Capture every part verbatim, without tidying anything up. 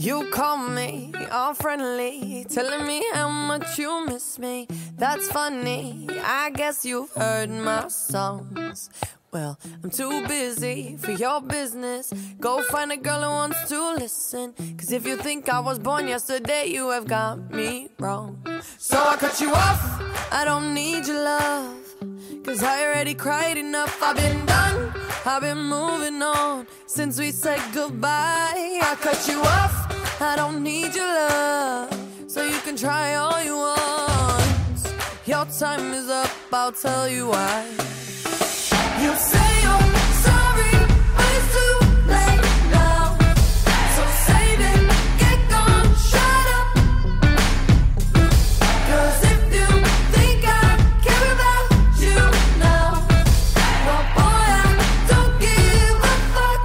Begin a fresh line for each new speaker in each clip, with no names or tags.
You call me all friendly, telling me how much you miss me. That's funny, I guess you've heard my songs. Well, I'm too busy for your business. Go find a girl who wants to listen. Cause if you think I was born yesterday, you have got me wrong. So I cut you off, I don't need your love. Cause I already cried enough, I've been done, I've been moving on since we said goodbye. I cut you off, I don't need your love. So you can try all you want. Your time is up, I'll tell you why. You say you're sorry, but it's too late now. So save it, get gone, shut up. Cause if you think I care about you now, well boy, I don't give a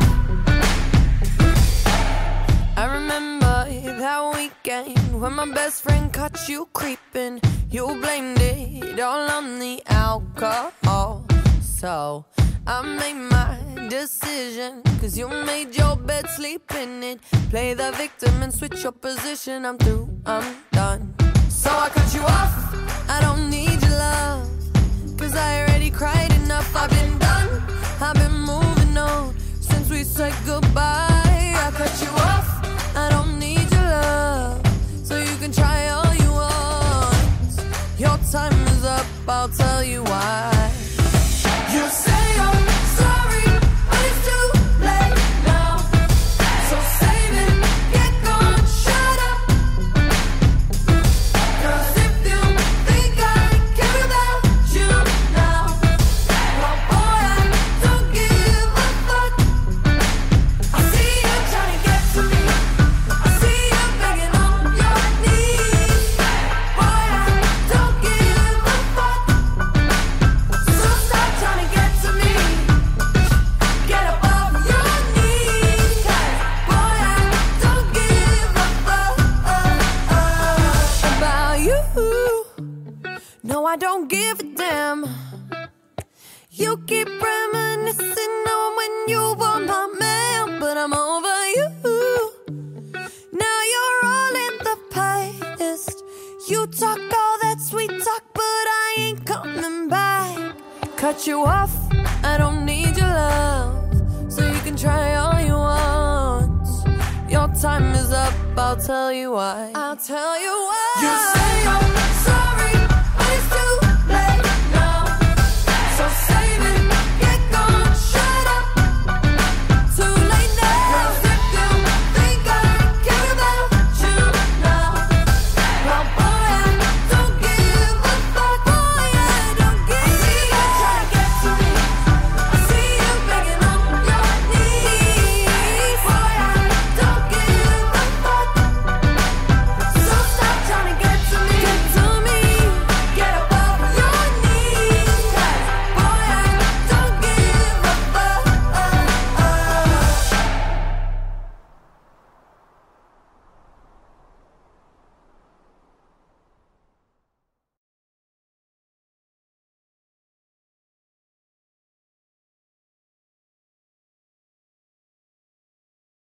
fuck. I remember that weekend when my best friend caught you creeping. You blamed it all on the alcohol. So I made my decision, cause you made your bed, sleep in it. Play the victim and switch your position. I'm through, I'm done. So I cut you off, I don't need your love. Cause I already cried enough, I've been done, I've been moving on since we said goodbye. I cut you off, I don't need your love. So you can try all you want. Your time is up, I'll tell you why. You say you're sorry, but it's too late now. So save it, get gone, shut up. Cause if you think I care about you now, well boy, I don't give a fuck. I see you trying to get to me, I see you begging on your knees. Boy, I don't give a fuck. So stop trying to get to me. Get up off your knees. Cause boy, I don't give a fuck about you. No, I don't give a damn. You keep reminiscing on when you were my man, but I'm over you. Now you're all in the past. You talk all that sweet talk, but I ain't coming back. Cut you off, I don't need your love. So you can try all you want. Your time is up, I'll tell you why. I'll tell you why. You say you're